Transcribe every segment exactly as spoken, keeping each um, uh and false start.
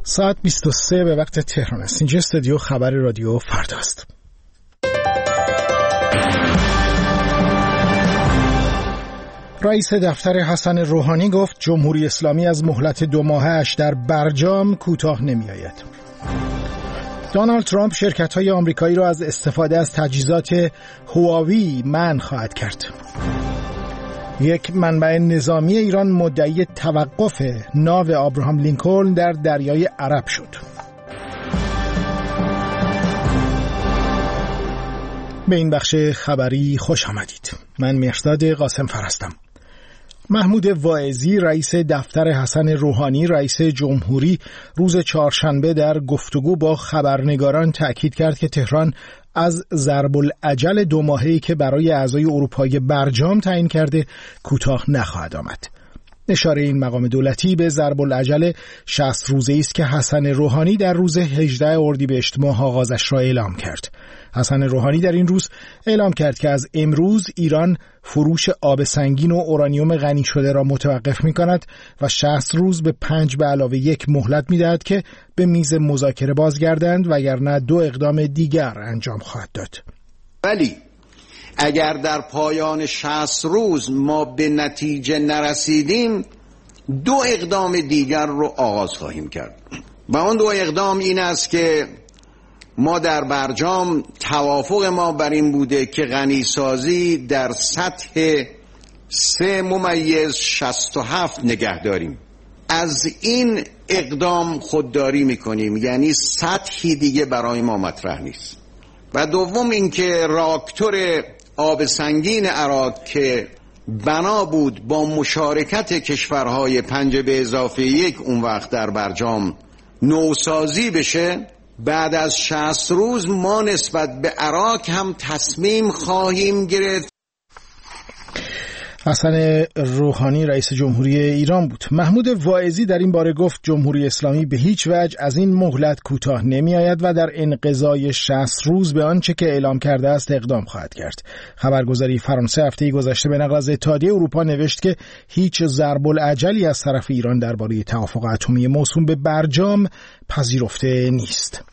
ساعت بیست و سه به وقت تهران است. اینجا استودیو خبر رادیو فردا است. رئیس دفتر حسن روحانی گفت جمهوری اسلامی از مهلت دو ماهه‌اش در برجام کوتاه نمی‌آید. دونالد ترامپ شرکت‌های آمریکایی را از استفاده از تجهیزات هواوی منع خواهد کرد. یک منبع نظامی ایران مدعی توقف ناو ابراهام لینکلن در دریای عرب شد. به این بخش خبری خوش آمدید. من مهرداد قاسم فرستم. محمود واعظی رئیس دفتر حسن روحانی رئیس جمهوری روز چهارشنبه در گفتگو با خبرنگاران تأکید کرد که تهران از ضرب العجل دو ماهه‌ای که برای اعضای اروپای برجام تعیین کرده کوتاه نخواهد آمد. اشاره این مقام دولتی به ضرب العجل شصت روزه‌ای است که حسن روحانی در روز هجدهم اردیبهشت ماه آغازش را اعلام کرد. حسن روحانی در این روز اعلام کرد که از امروز ایران فروش آب سنگین و اورانیوم غنی شده را متوقف می‌کند و شصت روز به پنج به علاوه یک مهلت می‌دهد که به میز مذاکره بازگردند وگرنه دو اقدام دیگر انجام خواهد داد. ولی اگر در پایان شصت روز ما به نتیجه نرسیدیم دو اقدام دیگر رو آغاز خواهیم کرد و اون دو اقدام این است که ما در برجام توافق ما بر این بوده که غنیسازی در سطح سه ممیز شصت و هفت نگه داریم. از این اقدام خودداری میکنیم، یعنی سطحی دیگه برای ما مطرح نیست. و دوم اینکه راکتور آب سنگین عراق که بنا بود با مشارکت کشورهای پنج به اضافه یک اون وقت در برجام نوسازی بشه، بعد از شصت روز ما نسبت به عراق هم تصمیم خواهیم گرفت. حسن روحانی رئیس جمهوری ایران بود. محمود واعظی در این باره گفت جمهوری اسلامی به هیچ وجه از این مهلت کوتاه نمی آید و در انقضای شصت روز به آنچه که اعلام کرده است اقدام خواهد کرد. خبرگزاری فرانسه هفته گذشته به نقل از اتحادیه اروپا نوشت که هیچ ضرب العجلی از طرف ایران درباره توافق اتمی موسوم به برجام پذیرفته نیست.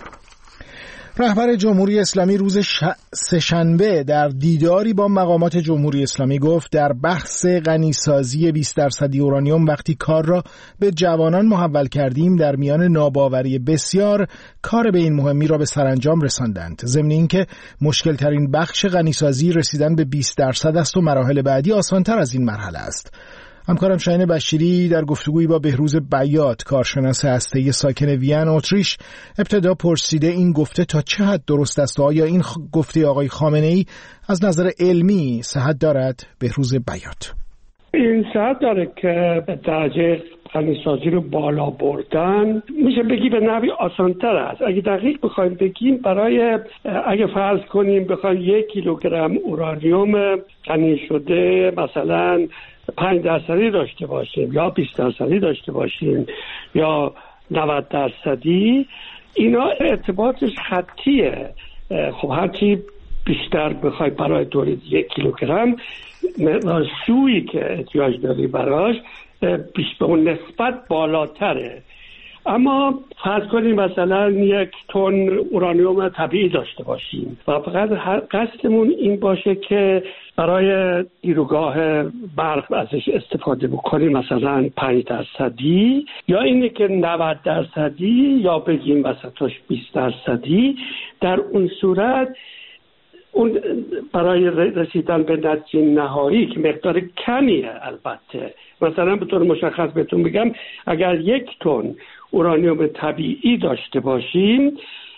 رهبر جمهوری اسلامی روز ش... سه‌شنبه در دیداری با مقامات جمهوری اسلامی گفت در بحث غنیسازی بیست درصدی اورانیوم وقتی کار را به جوانان محول کردیم در میان ناباوری بسیار کار به این مهمی را به سرانجام رساندند. ضمن اینکه مشکل ترین بخش غنیسازی رسیدن به بیست درصد است و مراحل بعدی آسانتر از این مرحله است. همکارم شاهین بشیری در گفتگویی با بهروز بیات کارشناس هسته‌ای ساکن وین اتریش ابتدا پرسیده این گفته تا چه حد درست است و آیا این گفته آقای خامنه‌ای از نظر علمی صحت دارد؟ بهروز بیات: این صحت داره که به درجه غنیسازی رو بالا بردن میشه بگی به نحوی آسان‌تر است. اگه دقیق بخوایم بگیم برای اگه فرض کنیم بخوایم یک کیلوگرم اورانیوم غنی شده مثلا پنج درصدی داشته باشیم یا بیست درصدی داشته باشیم یا نود درصدی، اینا ارتباطش خطیه. خب هرچی بیشتر بخوای برای تولید یک کیلوگرم مقدار سویی که احتیاج داری براش بیش به اون نسبت بالاتره. اما فرض کنیم مثلا یک تن اورانیوم طبیعی داشته باشیم و فقط قصدمون این باشه که برای نیروگاه برق ازش استفاده بکنیم مثلا پنج درصدی یا اینه که نود درصدی یا بگیم وسطش بیست درصدی. در اون صورت اون برای رسیدن به نتیجه نهایی که مقدار کمیه، البته مثلا به طور مشخص بهتون بگم اگر یک تن اورانیوم طبیعی داشته باشیم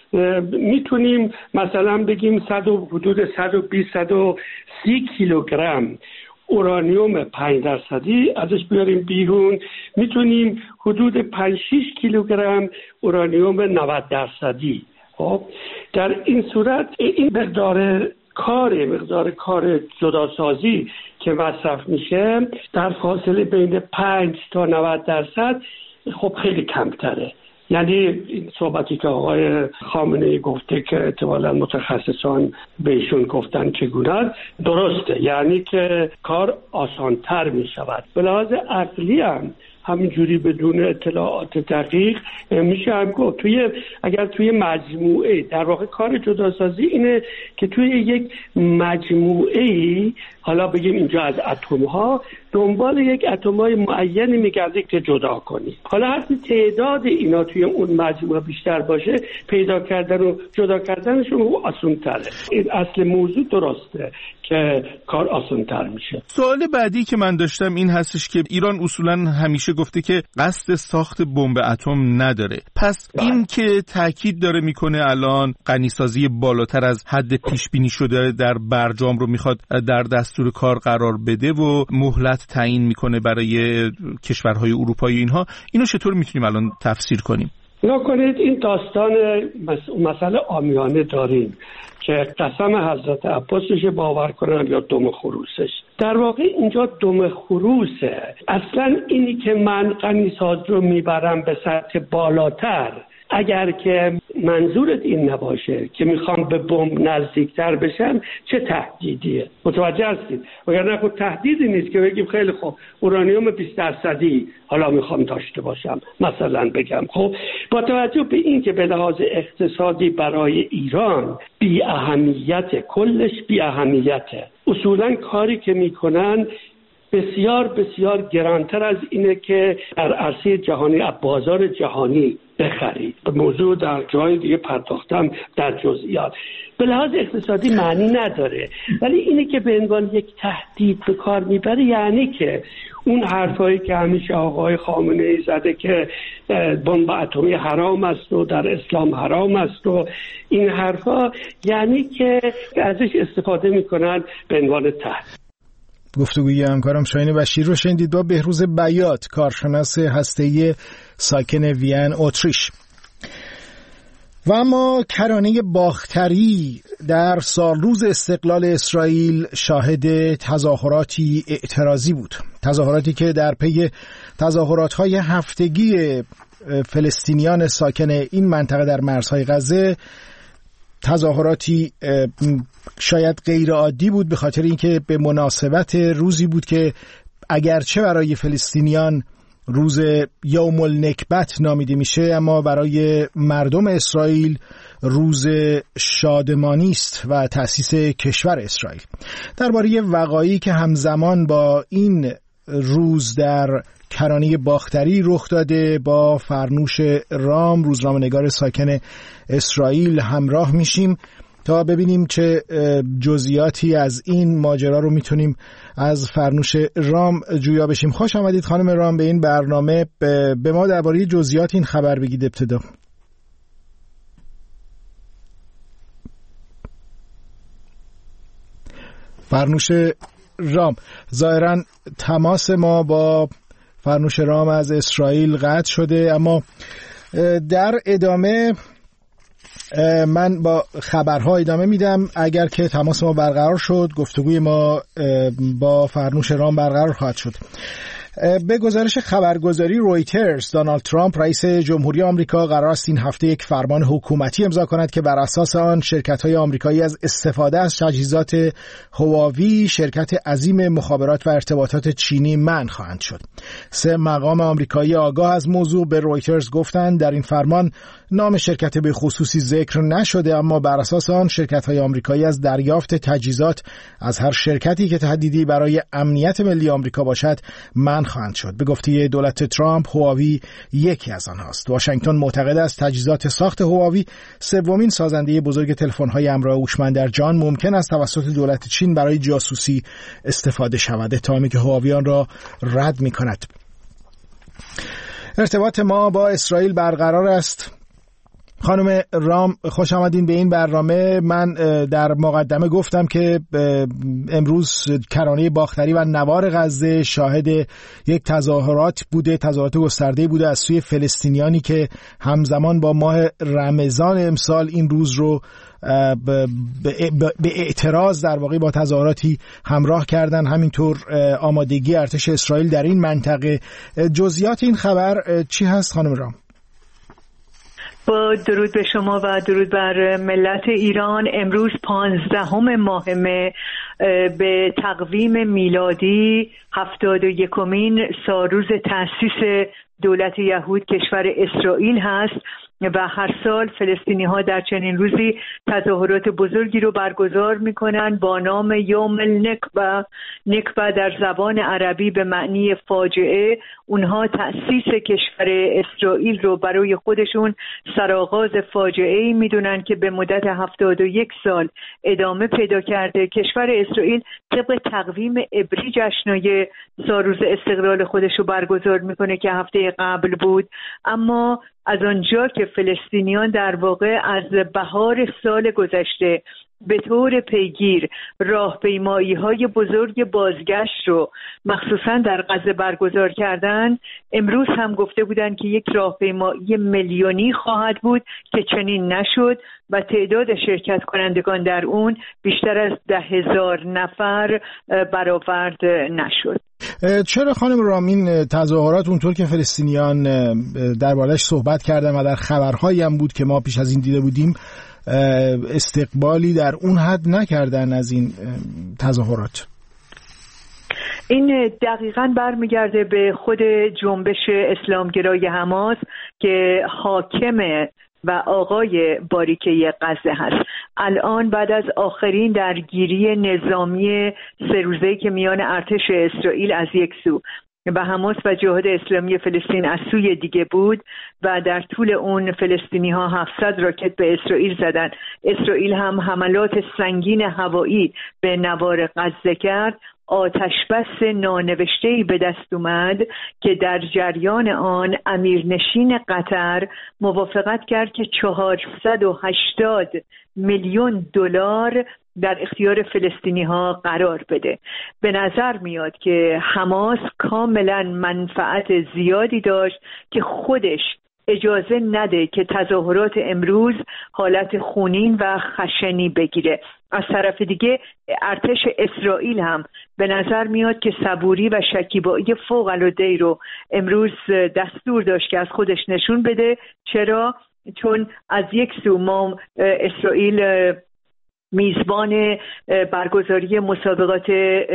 میتونیم مثلا بگیم صد و حدود صد و بیست صد و سی کیلوگرم اورانیوم پنج درصدی ازش بیاریم بیرون، میتونیم حدود پنج شش کیلوگرم اورانیوم نود درصدی. خب در این صورت این مقدار کار مقدار کار جداسازی که مصرف میشه در فاصله بین پنج تا نود درصد خب خیلی کمتره. یعنی این صحبتی که آقای خامنه‌ای گفته که احتمالاً متخصصان بهشون گفتن چگونه درسته، یعنی که کار آسانتر می شود. به لحاظ عقلی هم همینجوری بدون اطلاعات دقیق میشه هم گفت. توی اگر توی مجموعه در واقع کار جداسازی اینه که توی یک مجموعه، حالا بگیم اینجا از اتم ها، دنبال یک اتم‌های معینی میگردی که جدا کنی. حالا هر تعداد اینا توی اون مجموعه بیشتر باشه، پیدا کردن و جدا کردنشون آسان تره. این اصل موضوع درسته که کار آسان تر میشه. سوال بعدی که من داشتم این هستش که ایران اصولاً همیشه گفته که قصد ساخت بمب اتم نداره. پس باید. این که تاکید داره میکنه الان غنیسازی بالاتر از حد پیش بینی شده در برجام رو میخواد در دستور کار قرار بده و مهلت تعیین میکنه برای کشورهای اروپایی، اینها اینو چطور میتونیم الان تفسیر کنیم؟ نکنید این داستان مسئله عامیانه داریم که قسم حضرت عباسش باور کنن یا دم خروسش. در واقع اینجا دم خروسه. اصلا اینی که من غنیساز رو میبرم به سطح بالاتر، اگر که منظورت این نباشه که میخوام به بمب نزدیکتر بشم، چه تهدیدیه؟ متوجه هستید؟ وگرنه خود تهدیدی نیست که بگیم خیلی خوب اورانیوم بیست درصدی حالا میخوام داشته باشم، مثلا بگم. خب با توجه به این که به لحاظ اقتصادی برای ایران بی اهمیت، کلش بی اهمیته، اصولا کاری که میکنن بسیار بسیار گرانتر از اینه که در عرصه جهانی، بازار جهانی بخرید. به موضوع در جای دیگه پرداختم در جزئیات. به لحاظ اقتصادی معنی نداره، ولی اینه که به عنوان یک تهدید به کار میبره، یعنی که اون حرفایی که همیشه آقای خامنه‌ای زده که بمب اتمی حرام است و در اسلام حرام است و این حرفا، یعنی که ازش استفاده میکنن به عنوان تهدید. گفتگوی همکارم شاهین بشیر رو شنیدید با بهروز بیات، کارشناس هسته‌ای ساکن وین، اتریش. و اما کرانه باختری در سالروز استقلال اسرائیل شاهد تظاهراتی اعتراضی بود. تظاهراتی که در پی تظاهرات‌های هفتگی فلسطینیان ساکن این منطقه در مرزهای غزه، تظاهراتی شاید غیر عادی بود، به خاطر اینکه به مناسبت روزی بود که اگرچه برای فلسطینیان روز یوم النکبت نامیده میشه، اما برای مردم اسرائیل روز شادمانی است و تأسیس کشور اسرائیل. درباره وقایعی که همزمان با این روز در کرانه باختری رخ داده با فرنوش رام، روزنامه‌نگار ساکن اسرائیل، همراه میشیم تا ببینیم چه جزئیاتی از این ماجرا رو میتونیم از فرنوش رام جویا بشیم. خوش آمدید خانم رام به این برنامه. به ما درباره جزئیات این خبر بگید ابتدا. فرنوش رام، ظاهراً تماس ما با فرنوش رام از اسرائیل قطع شده، اما در ادامه من با خبرها ادامه میدم. اگر که تماس ما برقرار شد، گفتگوی ما با فرنوش رام برقرار خواهد شد. به گزارش خبرگزاری رویترز، دونالد ترامپ رئیس جمهوری آمریکا قرار است این هفته یک فرمان حکومتی امضا کند که بر اساس آن شرکت‌های آمریکایی از استفاده از تجهیزات هواوی، شرکت عظیم مخابرات و ارتباطات چینی، منع خواهند شد. سه مقام آمریکایی آگاه از موضوع به رویترز گفتند در این فرمان نام شرکت به خصوصی ذکر نشده، اما بر اساس آن شرکت‌های آمریکایی از دریافت تجهیزات از هر شرکتی که تهدیدی برای امنیت ملی آمریکا باشد منع خواهند شد. به گفته دولت ترامپ، هواوی یکی از آنهاست. واشنگتن معتقد است تجهیزات ساخت هواوی، سومین سازنده بزرگ تلفن‌های همراه هوشمند در جهان، ممکن است توسط دولت چین برای جاسوسی استفاده شود، اتهامی که هواوی آن را رد می‌کند. ارتباط ما با اسرائیل برقرار است. خانم رام، خوش آمدین به این برنامه. من در مقدمه گفتم که امروز کرانه باختری و نوار غزه شاهد یک تظاهرات بوده، تظاهرات گسترده بوده از سوی فلسطینیانی که همزمان با ماه رمضان امسال این روز رو به اعتراض در واقع با تظاهراتی همراه کردن. همینطور آمادگی ارتش اسرائیل در این منطقه. جزئیات این خبر چی هست خانم رام؟ با درود به شما و درود بر ملت ایران. امروز پانزدهم ماه مه به تقویم میلادی هفتاد و یکمین سالروز تأسیس دولت یهود کشور اسرائیل هست و هر سال فلسطینی ها در چنین روزی تظاهرات بزرگی رو برگزار میکنن با نام یوم النکبه. نکبه در زبان عربی به معنی فاجعه. اونها تأسیس کشور اسرائیل رو برای خودشون سرآغاز فاجعه‌ای میدونن که به مدت هفتاد و یک سال ادامه پیدا کرده. کشور اسرائیل طبق تقویم عبری جشنای سالروز استقلال خودش رو برگزار میکنه که هفته قبل بود، اما از آنجا که فلسطینیان در واقع از بهار سال گذشته به طور پیگیر راهپیمایی‌های بزرگ بازگشت رو مخصوصاً در غزه برگزار کردن، امروز هم گفته بودند که یک راهپیمایی میلیونی خواهد بود که چنین نشد و تعداد شرکت کنندگان در اون بیشتر از ده هزار نفر برآورد نشد. چرا خانم رامین تظاهرات اونطور که فلسطینیان درباره‌اش صحبت کردن و در خبرهایی هم بود که ما پیش از این دیده بودیم استقبالی در اون حد نکردن از این تظاهرات؟ این دقیقاً برمیگرده به خود جنبش اسلامگرای حماس که حاکمه و آقای باریکه غزه هست. الان بعد از آخرین درگیری نظامی سه روزه‌ای که میان ارتش اسرائیل از یک سو و حماس و جهاد اسلامی فلسطین از سوی دیگه بود و در طول اون فلسطینی ها هفتصد راکت به اسرائیل زدن. اسرائیل هم حملات سنگین هوایی به نوار غزه کرد. آتشبس نانوشته‌ای به دست اومد که در جریان آن امیرنشین قطر موافقت کرد که چهارصد و هشتاد میلیون دلار در اختیار فلسطینی ها قرار بده. به نظر میاد که حماس کاملا منفعت زیادی داشت که خودش اجازه نده که تظاهرات امروز حالت خونین و خشنی بگیره. از طرف دیگه ارتش اسرائیل هم به نظر میاد که صبوری و شکیبایی فوق العاده رو امروز دستور داشت که از خودش نشون بده. چرا؟ چون از یک سو ما اسرائیل میزبان برگزاری مسابقات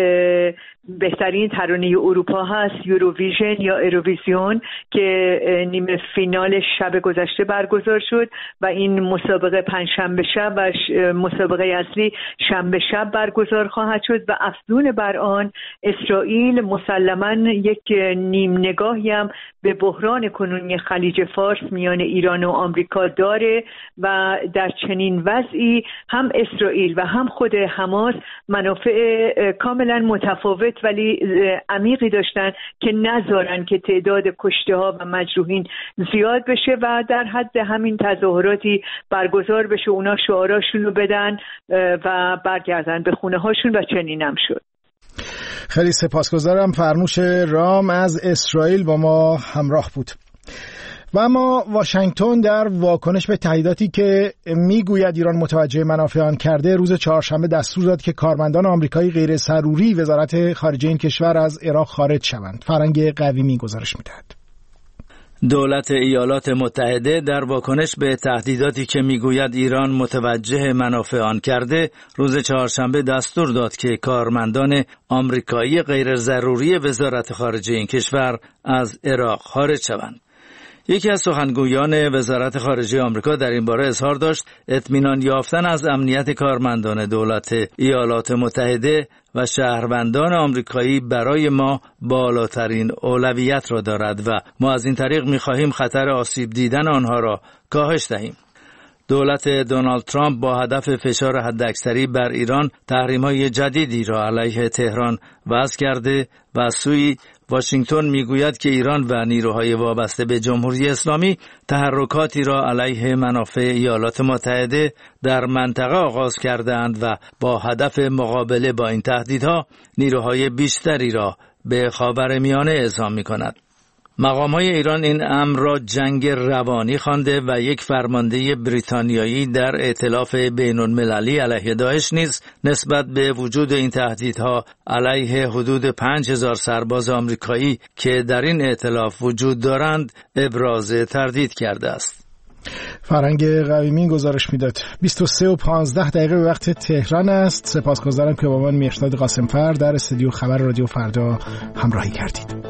بهترین ترانه اروپا هست، یوروویژن یا ایروویزیون، که نیمه فینال شب گذشته برگزار شد و این مسابقه پنجشنبه شب و مسابقه اصلی شنبه شب برگزار خواهد شد و افزون بر آن اسرائیل مسلماً یک نیم نگاهی هم به بحران کنونی خلیج فارس میان ایران و آمریکا داره و در چنین وضعی هم اسرائیل و هم خود حماس منافع کاملا متفاوت ولی عمیقی داشتن که نذارن که تعداد کشته ها و مجروحین زیاد بشه و در حد همین تظاهراتی برگزار بشه، اونا شعاراشون رو بدن و برگردن به خونه هاشون و چنینم شد. خیلی سپاسگزارم. فرموش رام از اسرائیل با ما همراه بود. و اما واشنگتن در واکنش به تهدیداتی که میگوید ایران متوجه منافع آن کرده، روز چهارشنبه دستور داد که کارمندان آمریکایی غیر ضروری وزارت خارجه این کشور از عراق خارج شوند. فرنگ قویمی گزارش می‌دهد. دولت ایالات متحده در واکنش به تهدیداتی که میگوید ایران متوجه منافع آن کرده، روز چهارشنبه دستور داد که کارمندان آمریکایی غیر ضروری وزارت خارجه این کشور از عراق خارج شوند. یکی از سخنگویان وزارت خارجه آمریکا در این باره اظهار داشت اطمینان یافتن از امنیت کارمندان دولت ایالات متحده و شهروندان آمریکایی برای ما بالاترین اولویت را دارد و ما از این طریق می‌خواهیم خطر آسیب دیدن آنها را کاهش دهیم. دولت دونالد ترامپ با هدف فشار حداکثری بر ایران تحریم‌های جدیدی را علیه تهران وضع کرده و از سوی واشنگتن میگوید که ایران و نیروهای وابسته به جمهوری اسلامی تحرکاتی را علیه منافع ایالات متحده در منطقه آغاز کردند و با هدف مقابله با این تهدیدها نیروهای بیشتری را به خاورمیانه اعزام می‌کند. مقام‌های ایران این امر را جنگ روانی خوانده و یک فرمانده بریتانیایی در ائتلاف بین‌المللی علیه داعش نیز نسبت به وجود این تهدیدها علیه حدود پنج هزار سرباز آمریکایی که در این ائتلاف وجود دارند ابراز تردید کرده است. فرنگ قویمی گزارش میداد. بیست و سه و پانزده دقیقه به وقت تهران است. سپاسگزارم که با من مهرداد قاسمفر در استودیو خبر رادیو فردا همراهی کردید.